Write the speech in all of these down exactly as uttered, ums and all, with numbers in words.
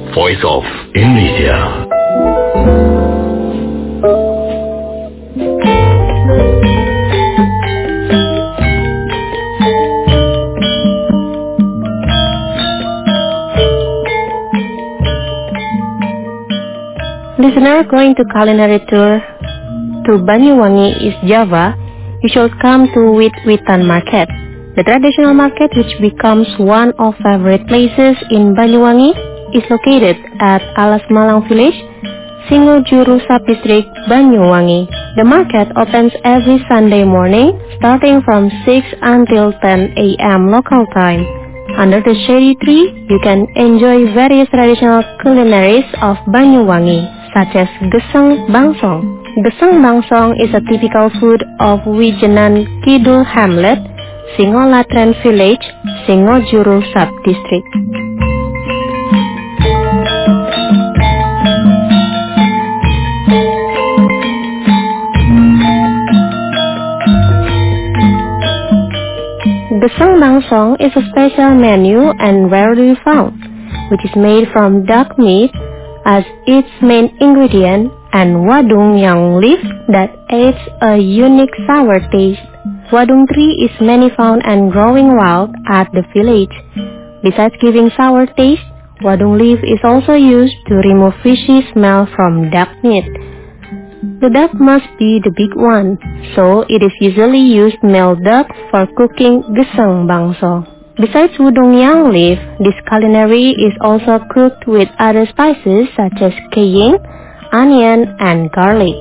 Voice of Indonesia. Listener, going to culinary tour to Banyuwangi, East Java, you should come to Wit-Witan Market. The traditional market, which becomes one of favorite places in Banyuwangi, is located at Alas Malang Village, Singojuru Sub-District, Banyuwangi. The market opens every Sunday morning, starting from six until ten a m local time. Under the shady tree, you can enjoy various traditional culinaries of Banyuwangi, such as Gesang Bangsong. Gesang Bangsong is a typical food of Wijenan Kidul Hamlet, Singolatren Village, Singojuru Sub-District. Gesang Bangsong is a special menu and rarely found, which is made from duck meat as its main ingredient and wadung yang leaf that adds a unique sour taste. Wadung tree is many found and growing wild at the village. Besides giving sour taste, wadung leaf is also used to remove fishy smell from duck meat. The duck must be the big one, so it is usually used male duck for cooking Gesang Bangsong. Besides wadung yang leaf, this culinary is also cooked with other spices such as cayenne, onion, and garlic.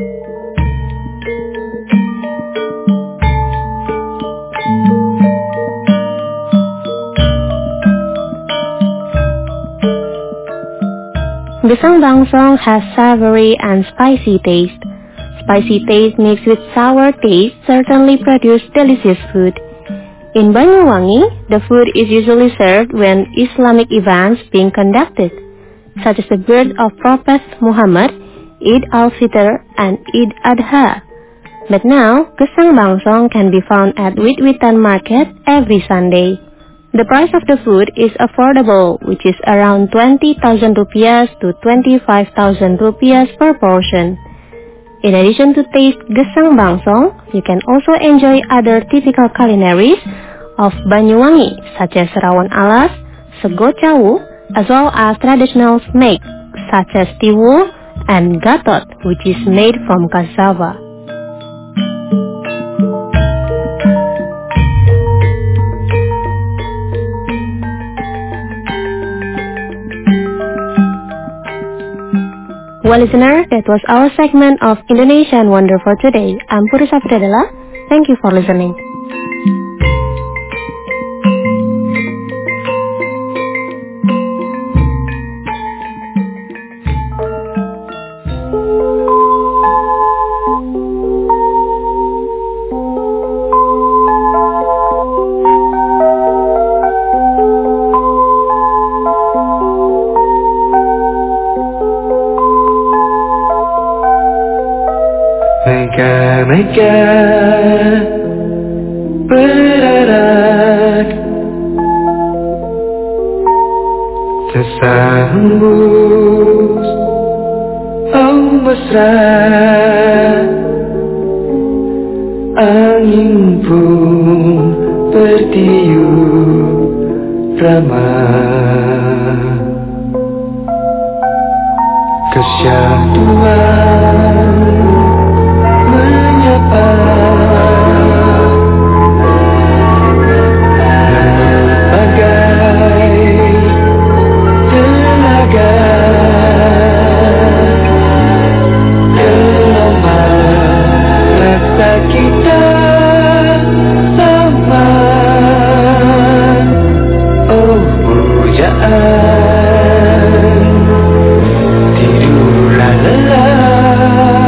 Gesang Bangsong has savory and spicy taste. Spicy taste mixed with sour taste certainly produce delicious food. In Banyuwangi, the food is usually served when Islamic events being conducted, such as the birth of Prophet Muhammad, Eid al-Fitr, and Eid Adha. But now, Gesang Bangsong can be found at Wit-Witan Market every Sunday. The price of the food is affordable, which is around twenty thousand rupiah to twenty-five thousand rupiah per portion. In addition to taste Gesang Bangsong, you can also enjoy other typical culinaries of Banyuwangi, such as Rawon Alas, Sego Cawu, as well as traditional snake, such as Tiwul and Gatot, which is made from cassava. Well, listener, that was our segment of Indonesian Wonder for today. I'm Puri Safridadela. Thank you for listening. Mega berarak sesambus oh mesra angin pun bertiup ramah kesyahduan menyapa bagai tenaga gelombang rasa kita sama. Oh pujaan tidurlah lelah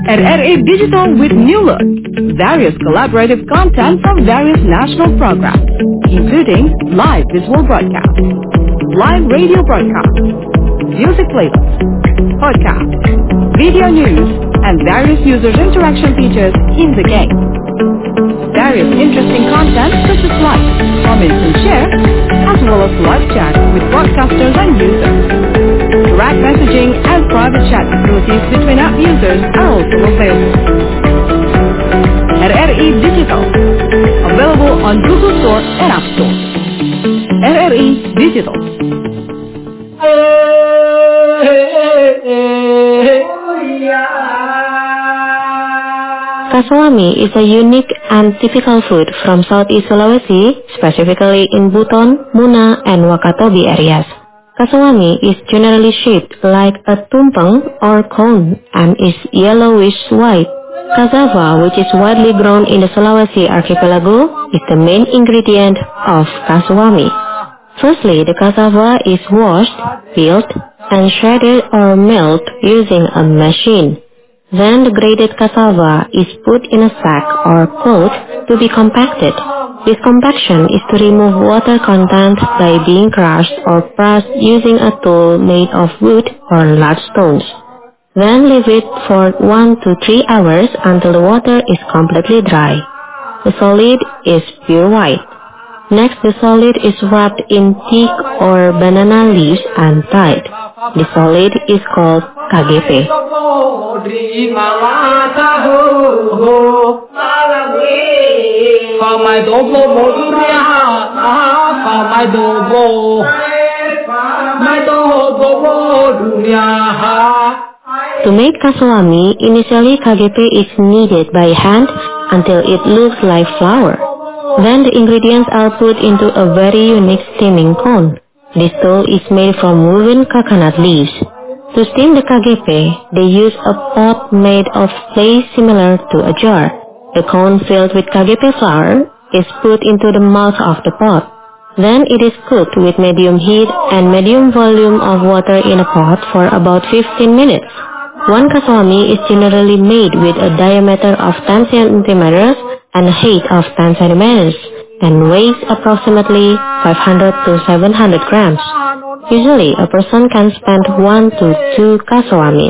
at R A Digital with New Look. Various collaborative content from various national programs, including live visual broadcast, live radio broadcast, music playlists, podcast, video news, and various user interaction features in the game. Various interesting content such as likes, comments, and share, as well as live chat with broadcasters and users. Direct messaging and private chat facilities between app users are also available. R R I Digital, available on Google Store and App Store. R R I Digital. Kasawami is a unique and typical food from Southeast Sulawesi, specifically in Buton, Muna, and Wakatobi areas. Kasawami is generally shaped like a tumpeng or cone and is yellowish-white. Cassava, which is widely grown in the Sulawesi archipelago, is the main ingredient of kasawami. Firstly, the cassava is washed, peeled, and shredded or milled using a machine. Then the grated cassava is put in a sack or cloth to be compacted. This compaction is to remove water content by being crushed or pressed using a tool made of wood or large stones. Then leave it for one to three hours until the water is completely dry. The solid is pure white. Next, the solid is wrapped in teak or banana leaves and tied. The solid is called K G P. To make kasawami, initially K G P is kneaded by hand until it looks like flour. Then the ingredients are put into a very unique steaming cone. This dough is made from woven coconut leaves. To steam the K G P, they use a pot made of clay similar to a jar. The cone filled with K G P flour is put into the mouth of the pot. Then it is cooked with medium heat and medium volume of water in a pot for about fifteen minutes. One kasawami is generally made with a diameter of ten centimeters and a height of ten centimeters and weighs approximately five hundred to seven hundred grams. Usually, a person can spend one to two kasawamis.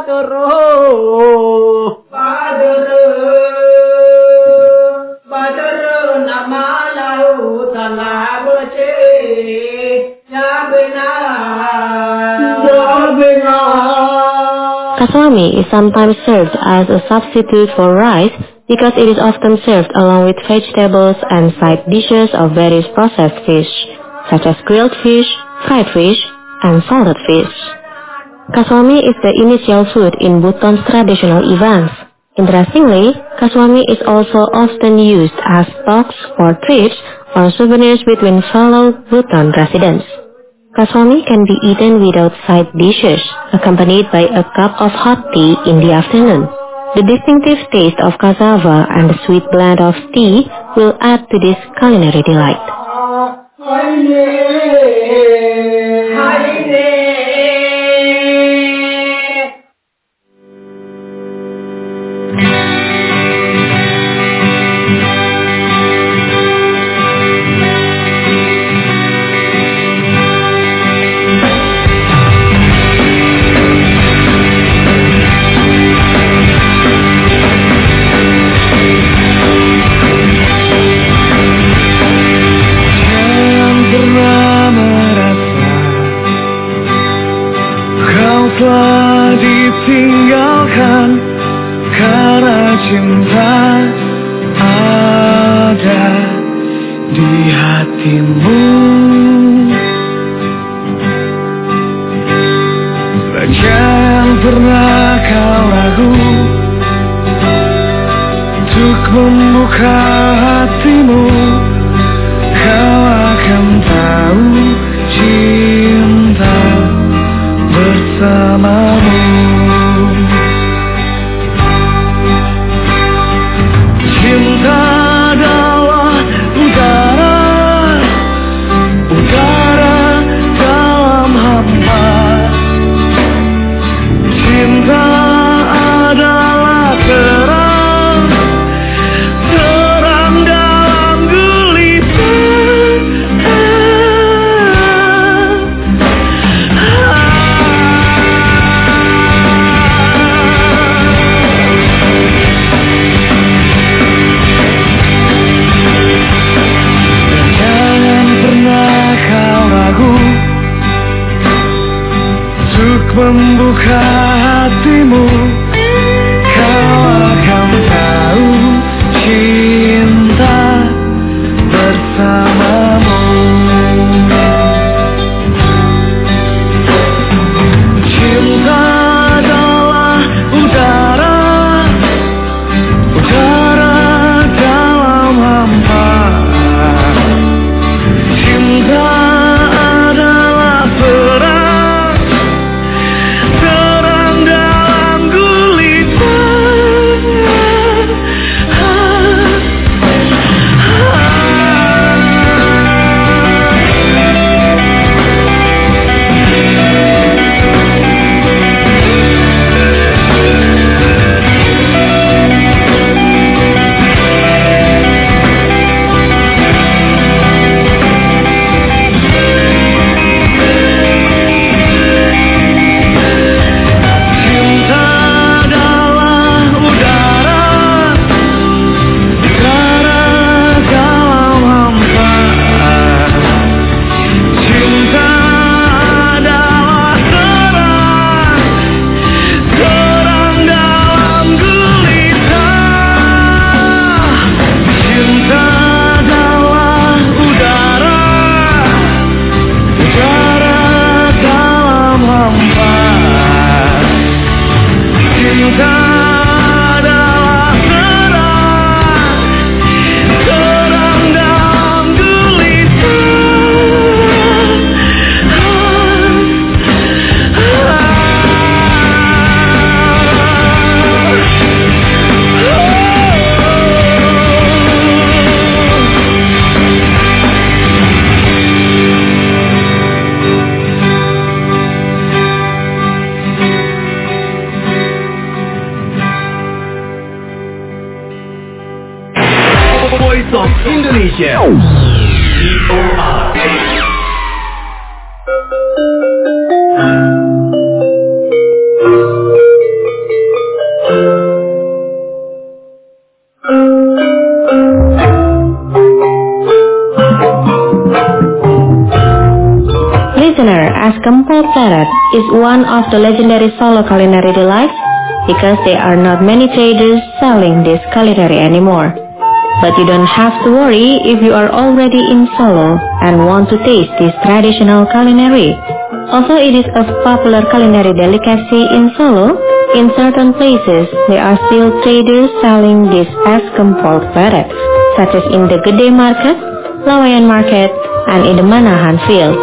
Kasawami is sometimes served as a substitute for rice because it is often served along with vegetables and side dishes of various processed fish, such as grilled fish, fried fish, and salted fish. Kasawami is the initial food in Buton's traditional events. Interestingly, kasawami is also often used as stocks for trips or souvenirs between fellow Buton residents. Kasawami can be eaten without side dishes, accompanied by a cup of hot tea in the afternoon. The distinctive taste of cassava and the sweet blend of tea will add to this culinary delight. Telah ditinggalkan karena cinta ada di hatimu. Bagian pernah kau ragu untuk membuka hatimu, kau akan tahu cinta bersamamu. Cinta adalah udara, udara dalam hampa. Cinta adalah Indonesia. D O R A. Listener, as Gempol Pleret is one of the legendary Solo culinary delights because there are not many traders selling this culinary anymore. But you don't have to worry if you are already in Solo and want to taste this traditional culinary. Although it is a popular culinary delicacy in Solo, in certain places there are still traders selling this as Gempol Pleret, such as in the Gede Market, Lawayan Market, and in the Manahan Field.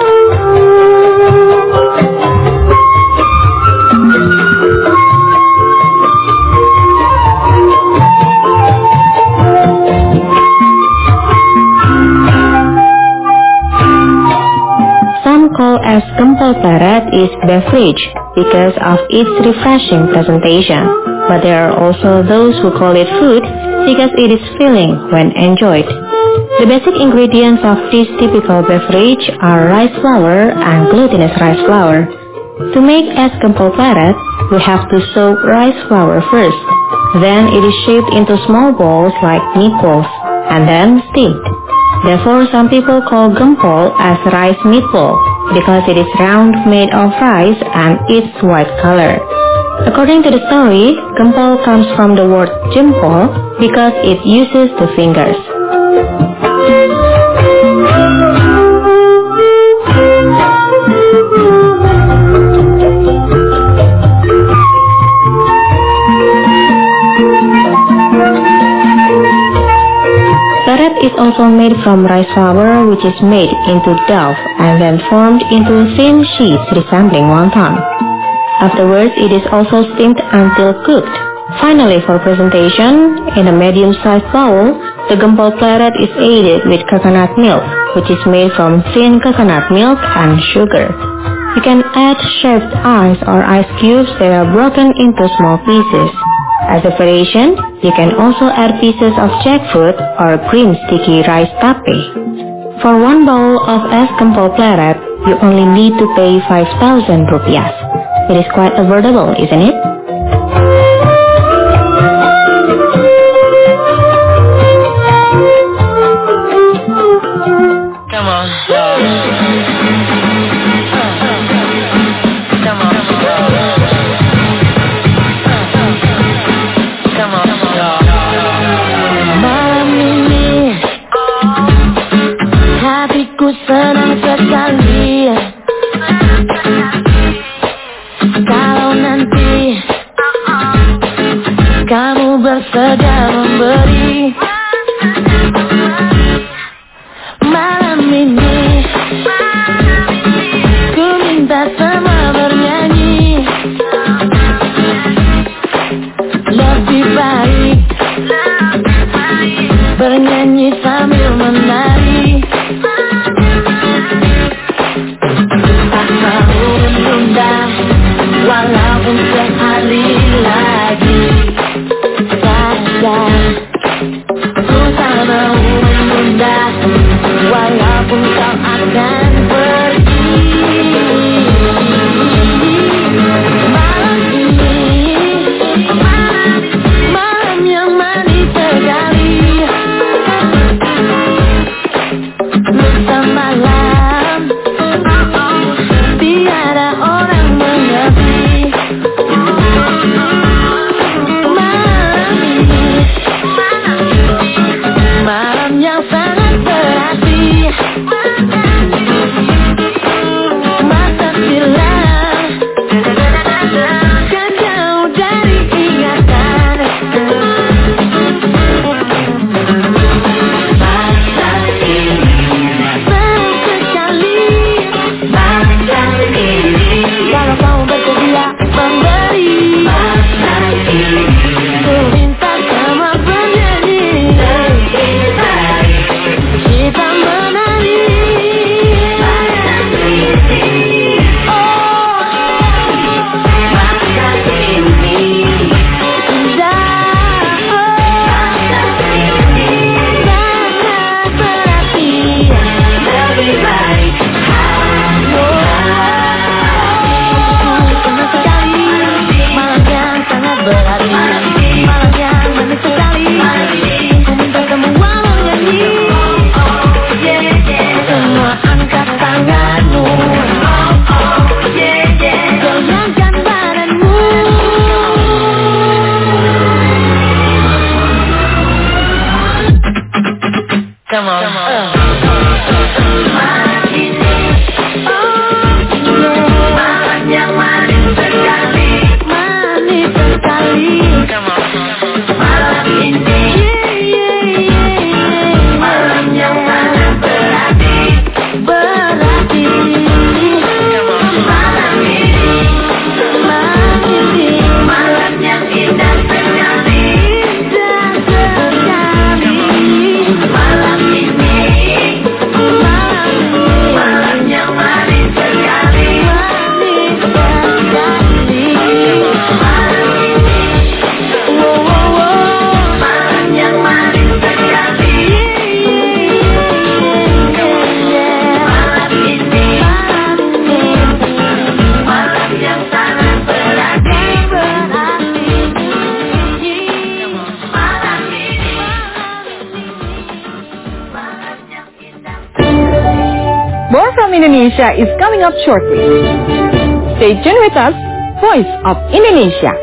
Call as Gempol Pleret is beverage because of its refreshing presentation, but there are also those who call it food because it is filling when enjoyed. The basic ingredients of this typical beverage are rice flour and glutinous rice flour. To make as Gempol Pleret, we have to soak rice flour first. Then it is shaped into small balls like meatballs and then steamed. Therefore, some people call gempol as rice meatball because it is round, made of rice, and its white color. According to the story, gempol comes from the word jempol because it uses the fingers. Pleret is also made from rice flour, which is made into dough and then formed into thin sheets resembling wonton. Afterwards, it is also steamed until cooked. Finally, for presentation, in a medium-sized bowl, the Gempol Pleret is aided with coconut milk, which is made from thin coconut milk and sugar. You can add shaved ice or ice cubes that are broken into small pieces. As a variation, you can also add pieces of jackfruit or green sticky rice tape. For one bowl of es Gempol Pleret, you only need to pay five thousand rupiah. It is quite affordable, isn't it? Come on, come on, come on. Malam ini hatiku senang sekali kalau nanti kamu bersedia memberi. Malam ini ku minta semua bernyanyi, lebih baik bernyanyi sambil menari. Tak mau menunda walaupun sehari lagi saja. Come on, come on. Uh. Malam yang manis sekali, manis sekali. Come on. Malam ini, malam yang sangat berarti, berarti. Come on. Malam ini, malam ini, malam yang indah sekali, indah sekali. Malam ini, malam ini, malam yang manis sekali, manis sekali. Malam ini, wow, wow, wow, malam yang manis sekali. Malam ini, malam yang sangat berarti, berarti. Malam ini, malam yang indah. More from Indonesia is coming up shortly. Stay tuned with us, Voice of Indonesia.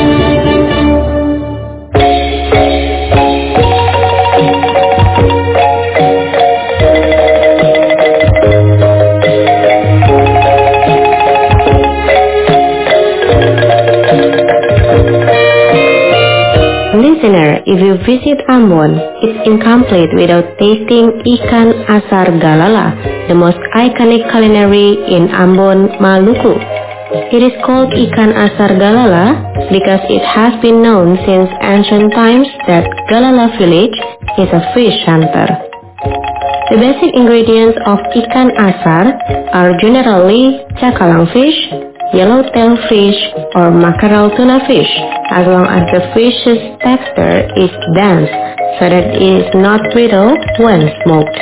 Listener, if you visit Ambon, it's incomplete without tasting ikan asar galala, the most iconic culinary in Ambon, Maluku. It is called ikan asar galala because it has been known since ancient times that Galala village is a fish hunter. The basic ingredients of ikan asar are generally cakalang fish, yellowtail fish, or mackerel tuna fish, as long as the fish's texture is dense, so that it is not brittle when smoked.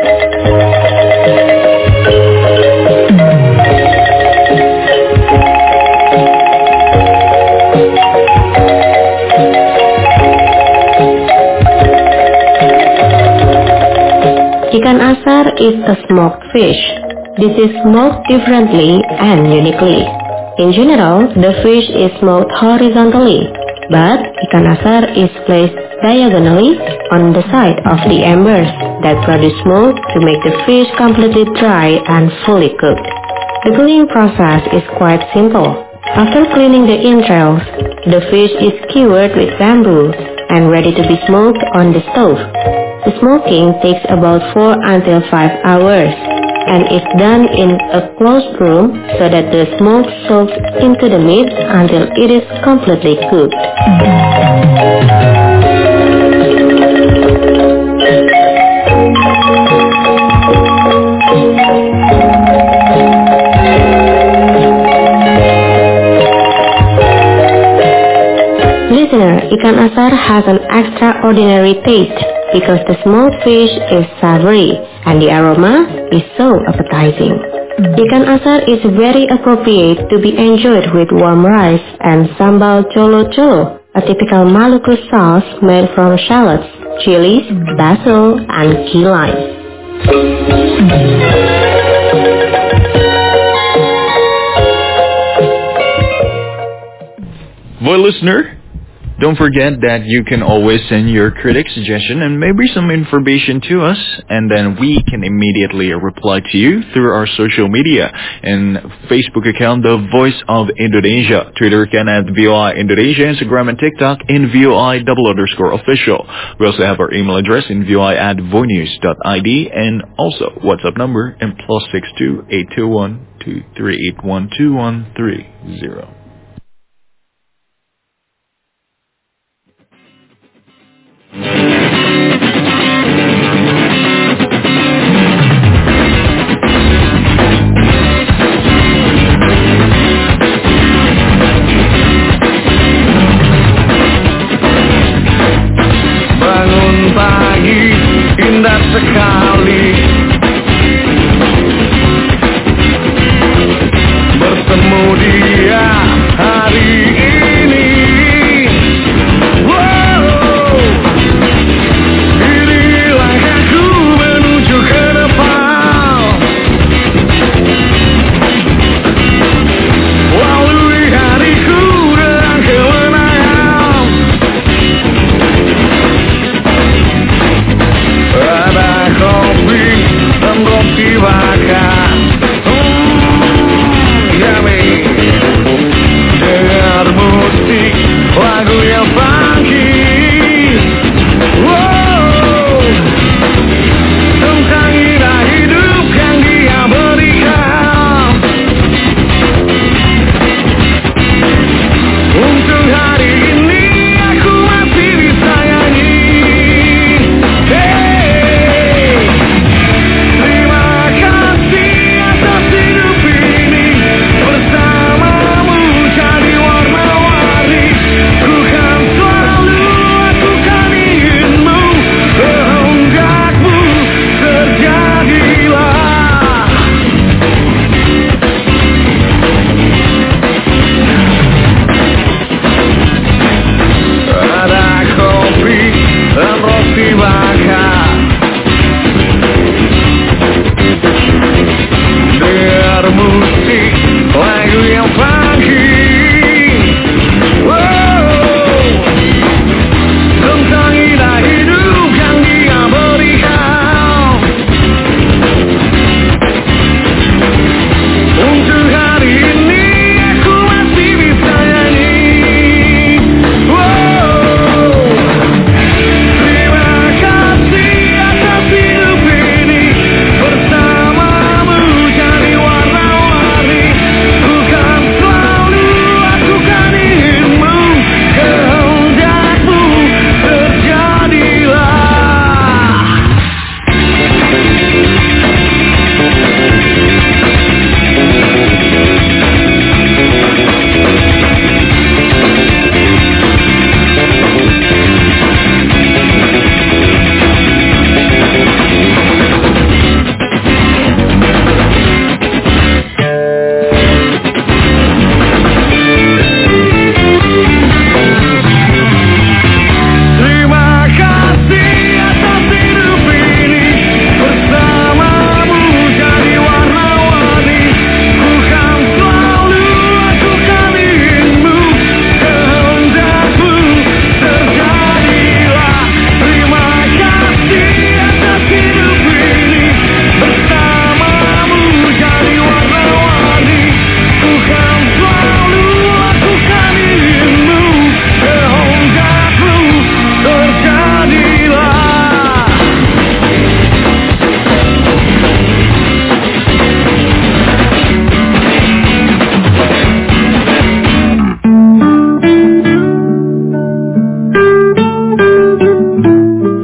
Ikan asar is a smoked fish. This is smoked differently and uniquely. In general, the fish is smoked horizontally, but ikan asar is placed diagonally on the side of the embers that produce smoke to make the fish completely dry and fully cooked. The cleaning process is quite simple. After cleaning the entrails, the fish is skewered with bamboo and ready to be smoked on the stove. The smoking takes about four until five hours and is done in a closed room so that the smoke soaks into the meat until it is completely cooked. Listener, ikan asar has an extraordinary taste because the smoked fish is savory and the aroma is so appetizing. Ikan asar is very appropriate to be enjoyed with warm rice and sambal colo-colo, a typical Maluku sauce made from shallots, chilies, basil, and key lime. Well, listener, don't forget that you can always send your critic suggestion and maybe some information to us, and then we can immediately reply to you through our social media and Facebook account, The Voice of Indonesia, Twitter can at V O I Indonesia, Instagram and TikTok in V O I double underscore official. We also have our email address in V O I at voinews dot I D, and also WhatsApp number in plus six two eight two one two three eight one two one three zero. Bangun pagi indah sekali, bertemu dia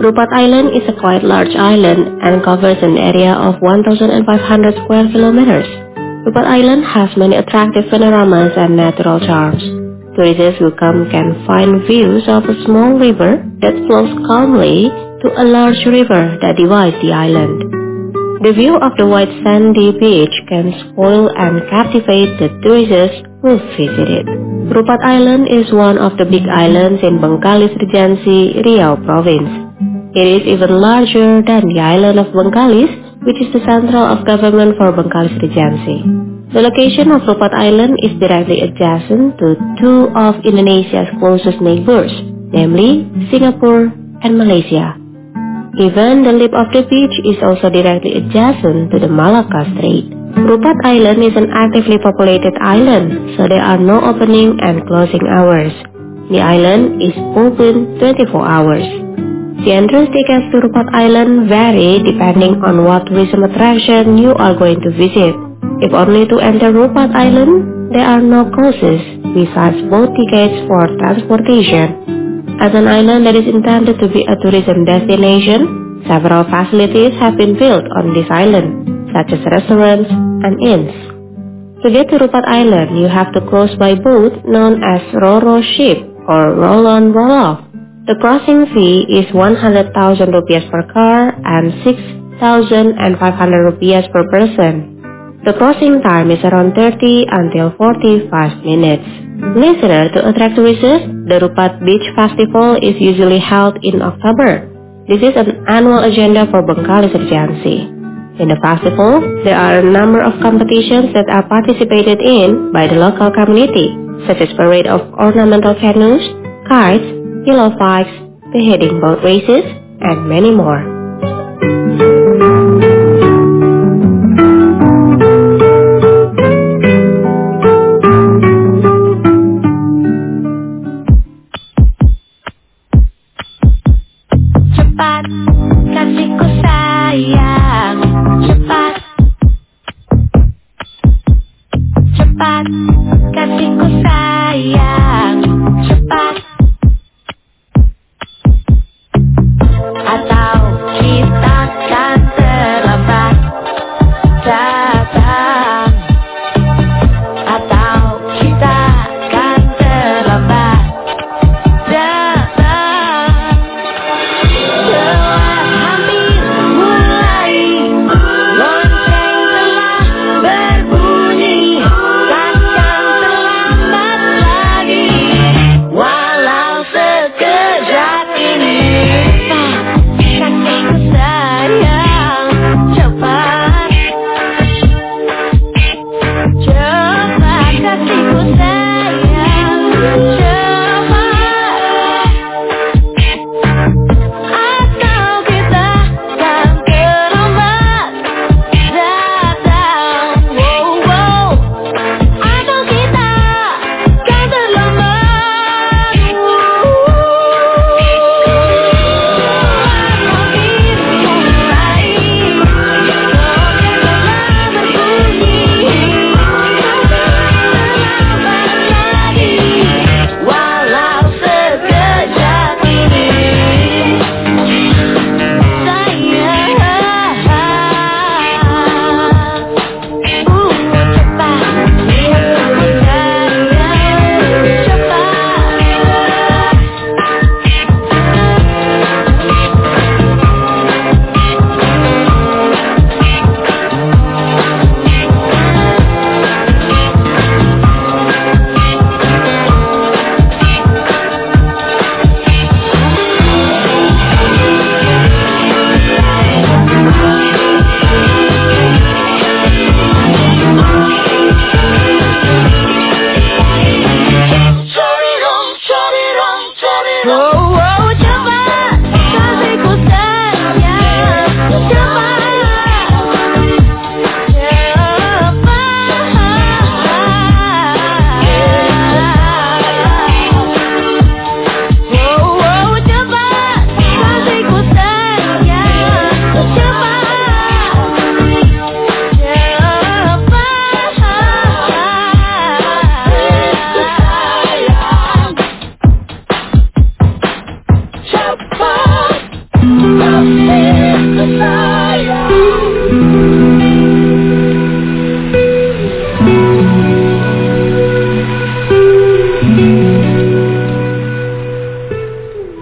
Rupat Island is a quite large island and covers an area of one thousand five hundred square kilometers. Rupat Island has many attractive panoramas and natural charms. Tourists who come can find views of a small river that flows calmly to a large river that divides the island. The view of the white sandy beach can spoil and captivate the tourists who visit it. Rupat Island is one of the big islands in Bengkalis Regency, Riau Province. It is even larger than the island of Bengkalis, which is the central of government for Bengkalis Regency. The location of Rupat Island is directly adjacent to two of Indonesia's closest neighbors, namely Singapore and Malaysia. Even the lip of the beach is also directly adjacent to the Malacca Strait. Rupat Island is an actively populated island, so there are no opening and closing hours. The island is open twenty-four hours. The entrance tickets to Rupat Island vary depending on what tourism attraction you are going to visit. If only to enter Rupat Island, there are no costs besides boat tickets for transportation. As an island that is intended to be a tourism destination, several facilities have been built on this island, such as restaurants and inns. To get to Rupat Island, you have to cross by boat known as Ro-Ro ship or roll-on roll-off. The crossing fee is one hundred thousand rupiah per car and six thousand five hundred rupiah per person. The crossing time is around thirty until forty-five minutes. Listener, to attract tourists, the Rupat Beach Festival is usually held in October. This is an annual agenda for Bengkalis Regency. In the festival, there are a number of competitions that are participated in by the local community, such as parade of ornamental canoes, kites, yellow fights, beheading boat races, and many more. Cepat, kasihku sayang. Cepat, cepat, kasihku sayang. Cepat, atau kita kan terlambat datang, atau kita kan terlambat datang. Telah hampir mulai, lonceng telah berbunyi, takkan terlambat lagi, walau sekejap ini. Kasihku sayang, cepat, cepat, kasihku sayang, cepat, atau kita kan terlambat datang, wow, wow, atau kita kan terlambat, hampir mulai, lonceng telah berbunyi, terlambat lagi, walau sekejap ini. Sayang, uh, cepat, sayang, Corirong, corirong, corirong. Oh, oh, cepat, kasihku sayang, cepat, cepat. Oh, oh, cepat, kasihku sayang, cepat, cepat.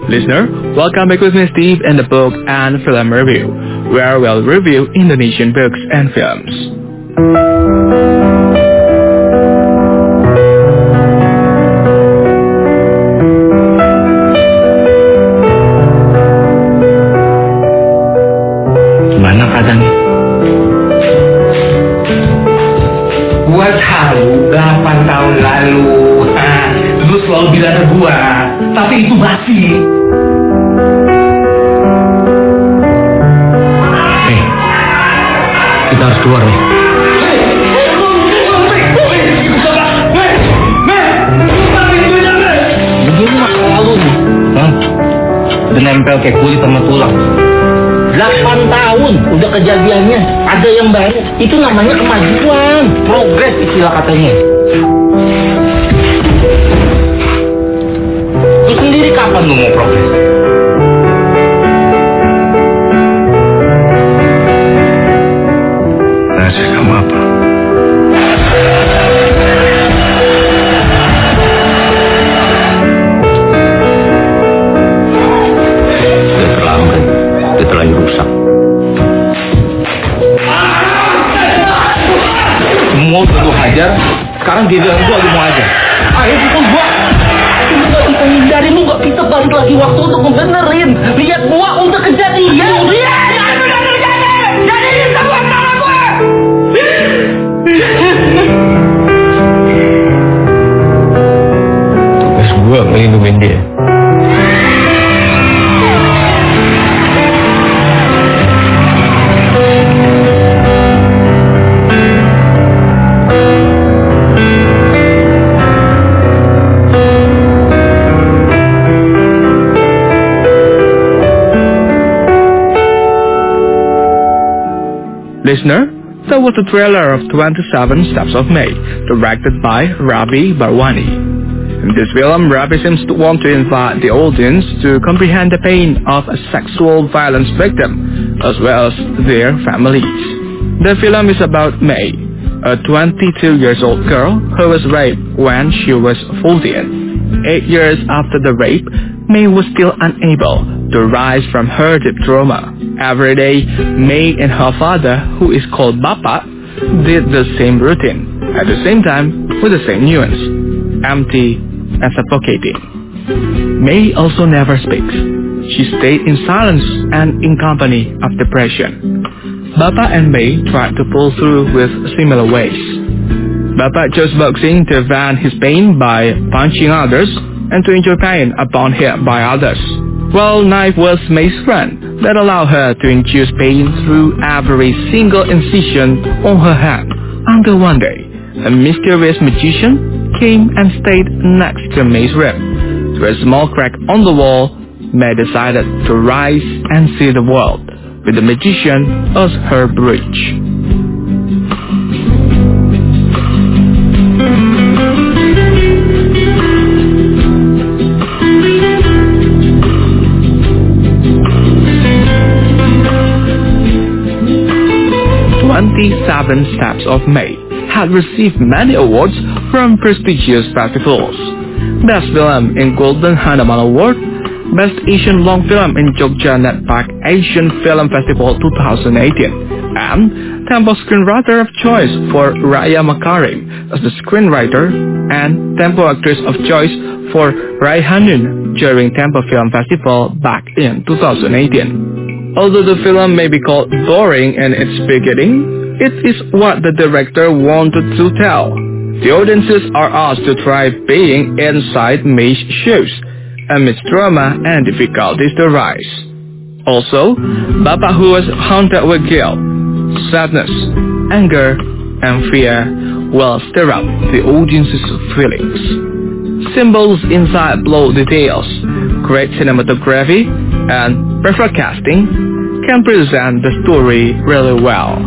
Listener, welcome back with me Steve in the Book and Film Review, where we'll review Indonesian books and films. Gimana keadaannya? Gua tahu delapan tahun lalu, ah, lu selalu bilang ke gua, tapi itu basi. Nih, kita harus keluar nih. Begini masa lalu nih, Hah? Udah nempel kayak kulit sama tulang. delapan tahun udah kejadiannya, ada yang baru. Itu namanya kemajuan, progres istilah katanya. Lu sendiri kapan lu mau progres? Rahasia kamu apa? Udah terlambat, udah terlanjur rusak. Semua udah lu hajar, sekarang dia bilang gua lagi mau hajar. Ayo pukul gua. Lu gak bisa hindarin, lu gak bisa balik lagi waktu untuk ngebenerin. Lihat gua udah kejadian. Lihat, jangan udah terjadi. Jadiin semua salah gua. Tugas gua melindungi dia. Listener, that was the trailer of twenty-seven Steps of May, directed by Rabi Barwani. In this film, Rabi seems to want to invite the audience to comprehend the pain of a sexual violence victim, as well as their families. The film is about May, a twenty-two years old girl who was raped when she was fourteen. Eight years after the rape, May was still unable to rise from her deep trauma. Every day, May and her father, who is called Bapa, did the same routine, at the same time with the same nuance, empty and suffocating. May also never speaks. She stayed in silence and in company of depression. Bapa and May tried to pull through with similar ways. Bapa chose boxing to vent his pain by punching others and to enjoy pain upon hit by others. Well, knife was May's friend that allowed her to induce pain through every single incision on her hand, until one day, a mysterious magician came and stayed next to May's rib. Through a small crack on the wall, May decided to rise and see the world, with the magician as her bridge. twenty-seven Steps of May had received many awards from prestigious festivals. Best Film in Golden Handaman Award, Best Asian Long Film in Jogja Netpark Asian Film Festival twenty eighteen, and Tempo Screenwriter of Choice for Raya Makarim as the screenwriter, and Tempo Actress of Choice for Raihanun during Tempo Film Festival back in two thousand eighteen. Although the film may be called boring in its beginning, it is what the director wanted to tell. The audiences are asked to try being inside May's shoes, amidst trauma and difficulties to rise. Also, Bapa, who was haunted with guilt, sadness, anger, and fear, will stir up the audience's feelings. Symbols inside plot details, great cinematography, and perfect casting can present the story really well.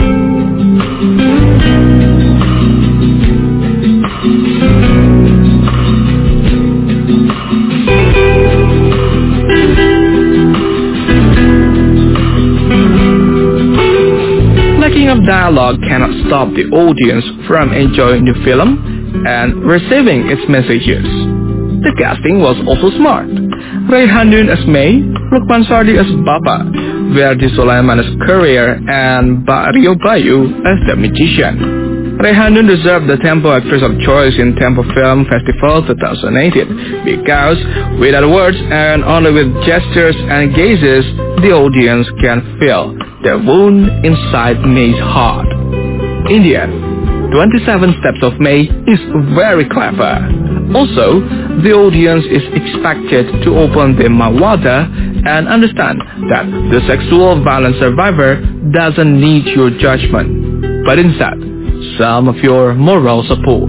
Lacking of dialogue cannot stop the audience from enjoying the film and receiving its messages. The casting was also smart. Raihanun as May, Lukman Sardi as Baba, Verdi Sulaiman as Courier, and Ba Rio Bayu as the Magician. Raihanun deserved the Tempo Actress of Choice in Tempo Film Festival twenty eighteen because, without words and only with gestures and gazes, the audience can feel the wound inside May's heart. In the end, twenty-seven Steps of May is very clever. Also, the audience is expected to open their mawada and understand that the sexual violence survivor doesn't need your judgment, but instead, some of your moral support.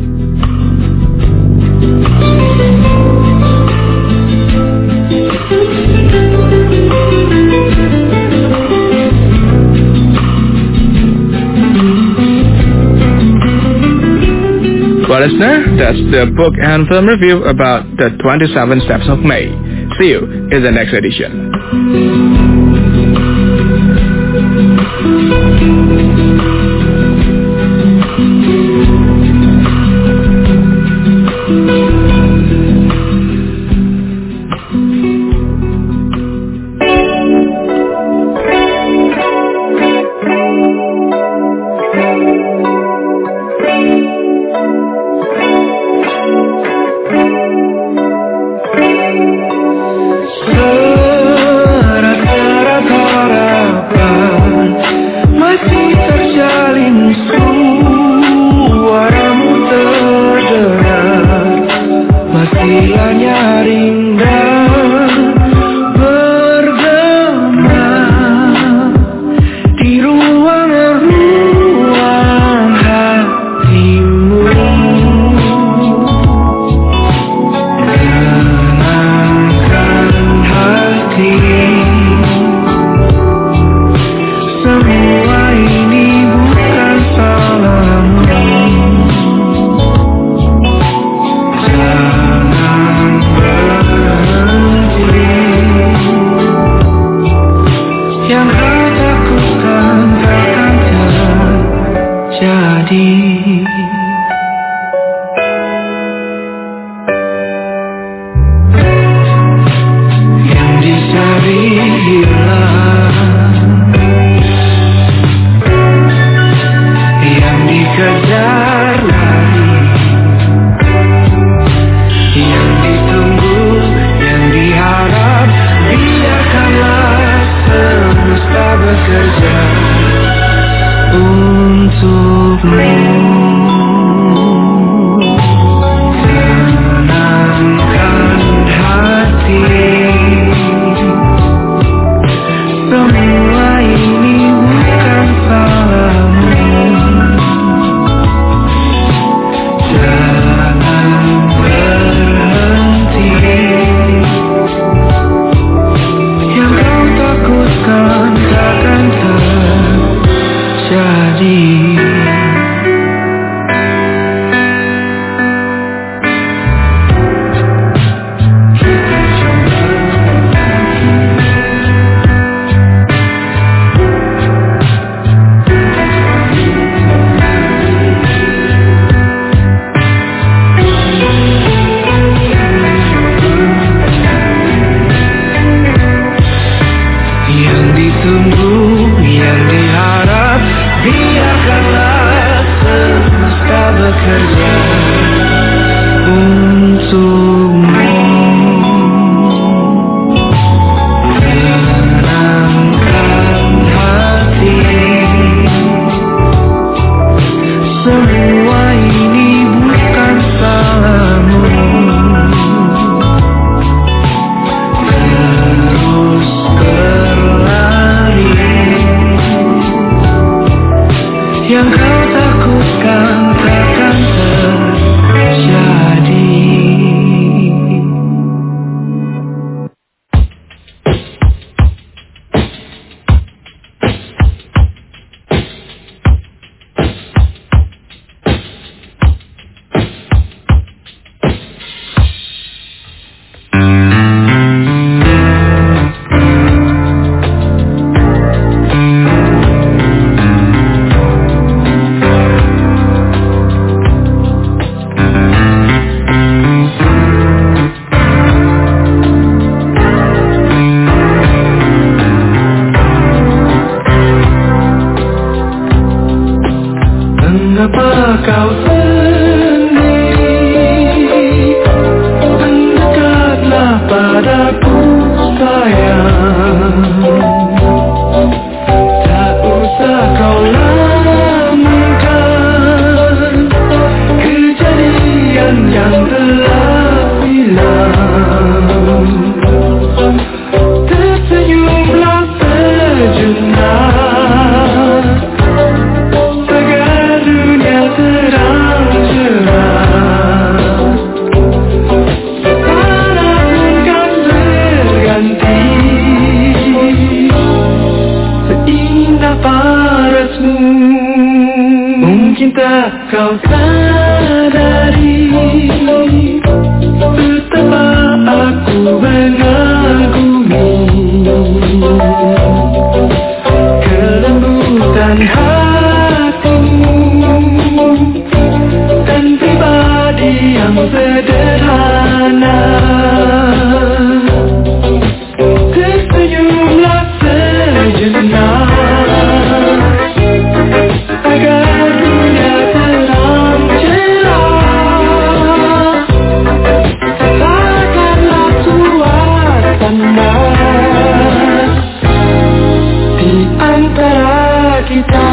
Well, listener, that's the book and film review about the twenty-seven Steps of May. See you in the next edition. minta kau sadari betapa aku mengagumi kelembutan hatimu dan pribadi yang sederhana. Tersenyumlah sejenak agar dunia terang cerah. Takkanlah suasana di antara kita,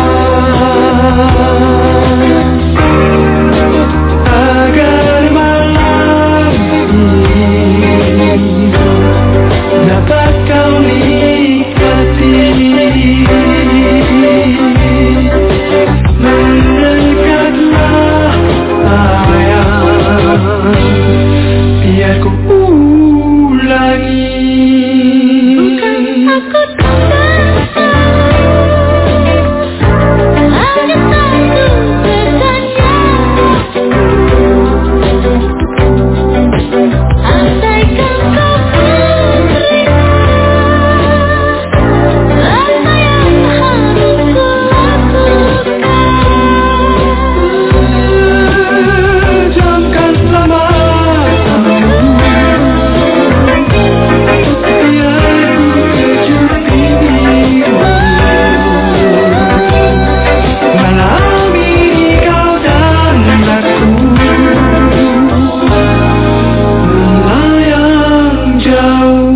agar malam ini dapat kau nikmati. Mendekatlah sayang, biar ku ulangi. Bukan aku tak hanya satu bertanya, andaikan kau menerima apa yang harus ku lakukan. Jamkanlah matamu, biar ku kejar dirimu. Malam ini kau dan aku melayang jauh.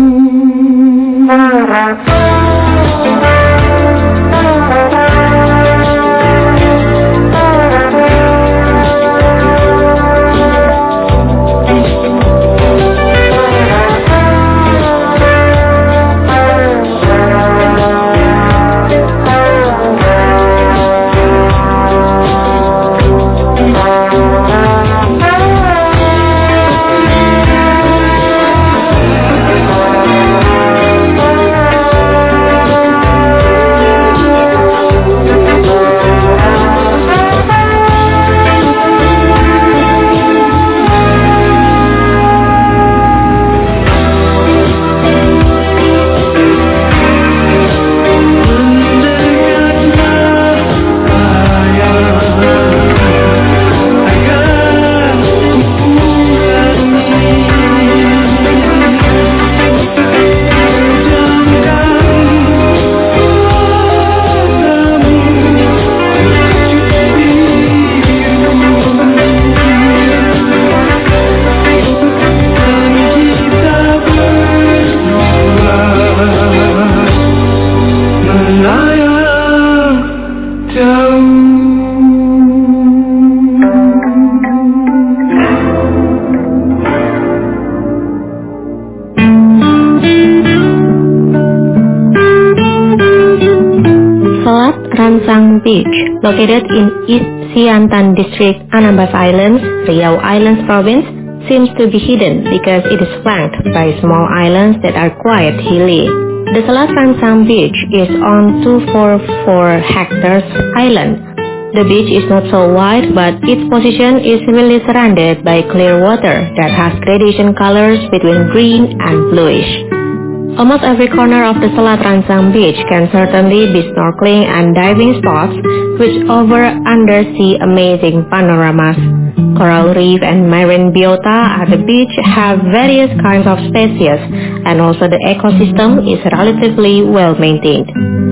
Selat Ransang Beach, located in East Siantan District, Anambas Islands, Riau Islands Province, seems to be hidden because it is flanked by small islands that are quite hilly. The Selat Ransang Beach is on two hundred forty-four hectares island. The beach is not so wide, but its position is really surrounded by clear water that has gradation colors between green and bluish. Almost every corner of the Selat Ransang Beach can certainly be snorkeling and diving spots which offer undersea amazing panoramas. Coral reef and marine biota at the beach have various kinds of species, and also the ecosystem is relatively well maintained.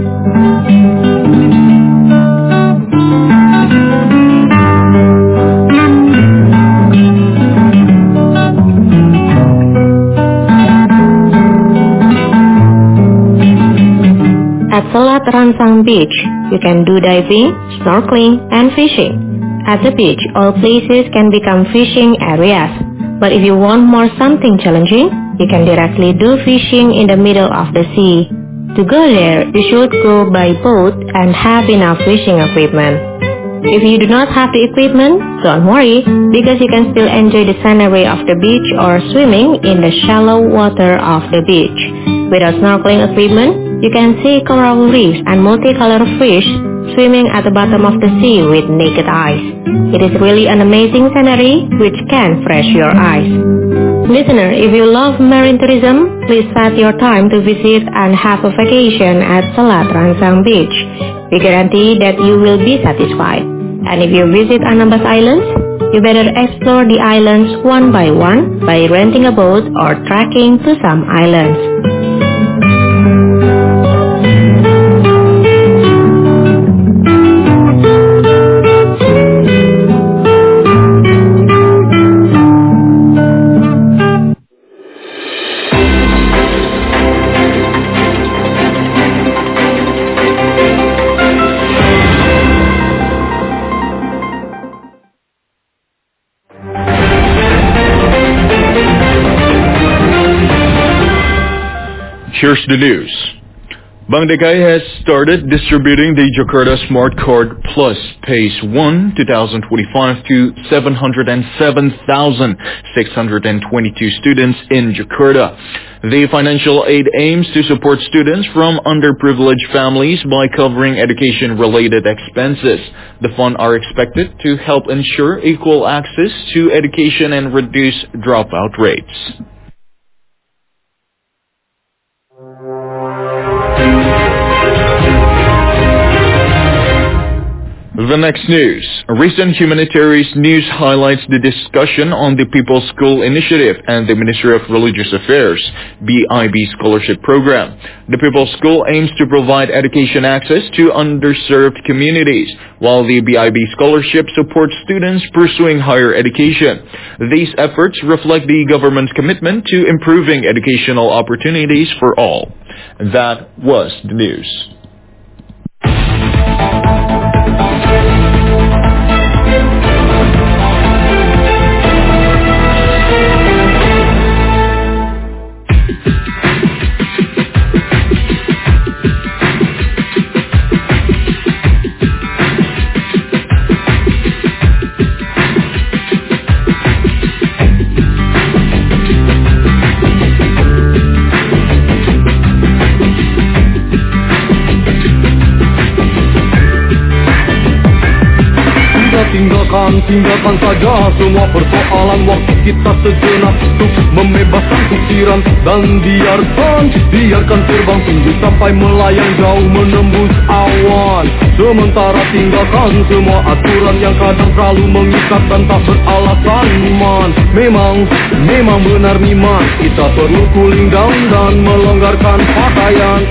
At Selat Ransang Beach, you can do diving, snorkeling, and fishing. At the beach, all places can become fishing areas. But if you want more something challenging, you can directly do fishing in the middle of the sea. To go there, you should go by boat and have enough fishing equipment. If you do not have the equipment, don't worry, because you can still enjoy the scenery of the beach or swimming in the shallow water of the beach. Without snorkeling equipment, you can see coral reefs and multicolored fish swimming at the bottom of the sea with naked eyes. It is really an amazing scenery which can fresh your eyes. Listener, if you love marine tourism, please set your time to visit and have a vacation at Selat Rangsang Beach. We guarantee that you will be satisfied. And if you visit Anambas Islands, you better explore the islands one by one by renting a boat or trekking to some islands. Here's the news. Bank D K I has started distributing the Jakarta Smart Card Plus Phase one twenty twenty-five to seven hundred seven thousand six hundred twenty-two students in Jakarta. The financial aid aims to support students from underprivileged families by covering education-related expenses. The funds are expected to help ensure equal access to education and reduce dropout rates. The next news. A recent humanitarian news highlights the discussion on the People's School Initiative and the Ministry of Religious Affairs B I B Scholarship Program. The People's School aims to provide education access to underserved communities, while the B I B Scholarship supports students pursuing higher education. These efforts reflect the government's commitment to improving educational opportunities for all. That was the news. Tinggalkan saja semua persoalan, waktu kita sejenak untuk membebaskan pikiran dan biarkan, biarkan terbang tinggi sampai melayang jauh menembus awan. Sementara tinggalkan semua aturan yang kadang terlalu mengikat dan tak beralasan. Man, memang, memang benar niman, kita perlu cooling down dan melonggarkan pakaian.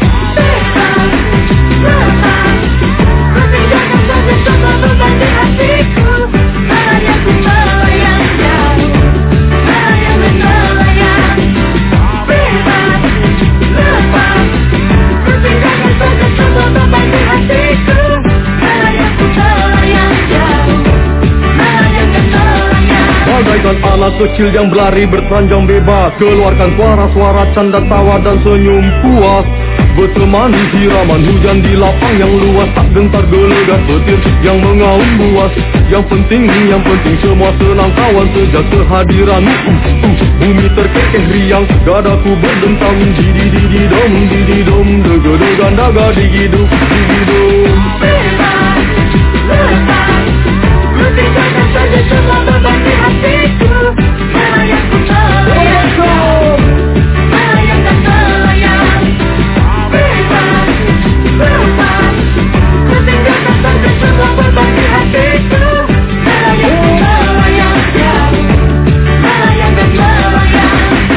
Bagaikan anak kecil yang berlari bertelanjang bebas, keluarkan suara-suara canda tawa dan senyum puas. Bertemani siraman hujan di lapang yang luas, tak gentar gelegas petir yang mengaum buas. Yang penting, yang penting semua senang kawan sejak kehadiranmu. uh, uh, Bumi terkekeh riang, dadaku berdentang. Didi-didi-dom, didi-dom, dega-degan daga digiduk, digiduk. Bebas, lepas, ku tinggalkan saja semua beban di hatiku. Melayang ku melayang, melayang dan melayang. Bebas, lepas, ku tinggalkan saja semua beban di hatiku. Melayang ku melayang, melayang dan melayang.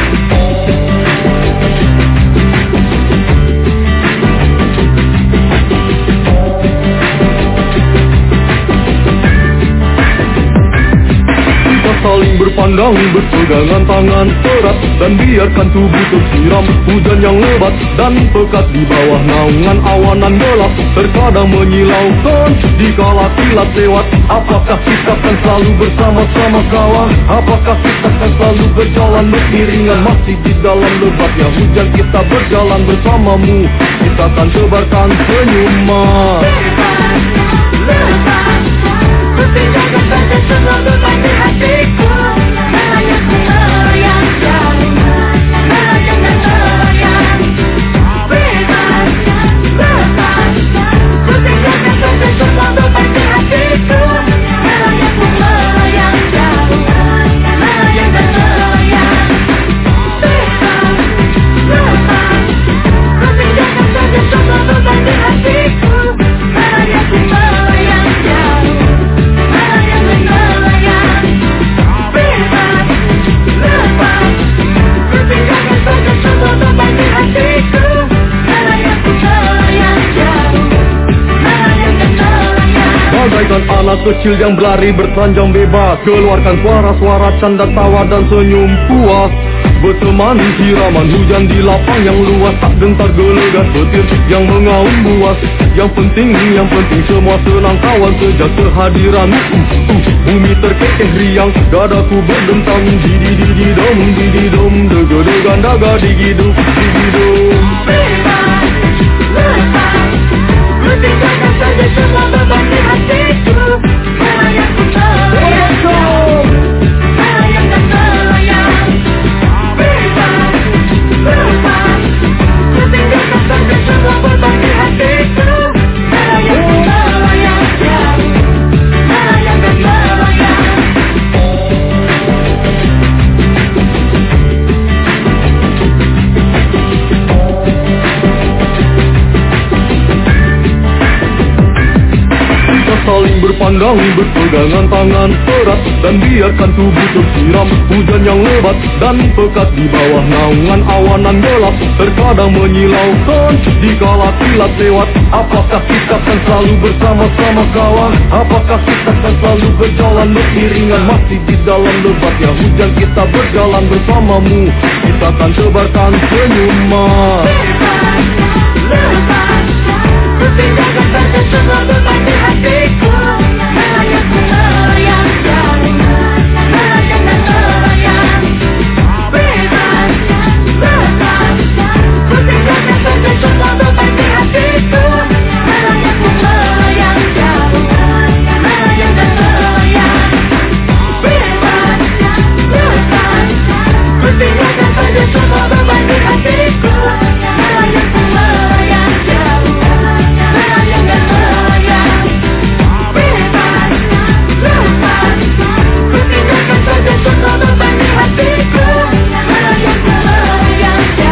Saling berpandang, berpegangan tangan erat, dan biarkan tubuh tersiram hujan yang lebat dan pekat di bawah naungan awanan gelap. Terkadang menyilaukan dikala kilat lewat. Apakah kita akan selalu bersama-sama kawan? Apakah kita akan selalu berjalan beriringan? Masih di dalam lebatnya hujan kita berjalan bersamamu. Kita akan sebarkan senyuman. Lepas, ku tinggalkan saja semua beban di hatiku. Melayang ku melayang jauh, melayang dan melayang. Bebas, lepas, ku tinggalkan saja anak kecil yang berlari bertelanjang bebas. Keluarkan suara-suara canda tawa dan senyum puas. Bertemani siraman hujan di lapang yang luas. Tak gentar gelegas petir yang mengaum buas. Yang penting, yang penting semua senang kawan sejak kehadiran. uh, uh, Bumi terkekeh riang, dadaku berdentang. Didi-didi-dom, didi-dom, dega-dega daga digiduk, digidum. Bebas, lepas, ku tinggalkan saja semua beban di hatiku. Melayang ku melayang, melayang dan melayang. Bebas, lepas, ku tinggalkan saja semua beban di hatiku. Melayang ku melayang, melayang dan melayang. Saling berpandang, berpegangan tangan erat. Dan biarkan tubuh tersiram hujan yang lebat dan pekat di bawah naungan awanan gelap. Terkadang menyilaukan dikala kilat lewat. Apakah kita akan selalu bersama-sama kawan? Apakah kita akan selalu berjalan beriringan? Masih di dalam lebatnya hujan kita berjalan bersamamu. Kita akan tebarkan senyuman.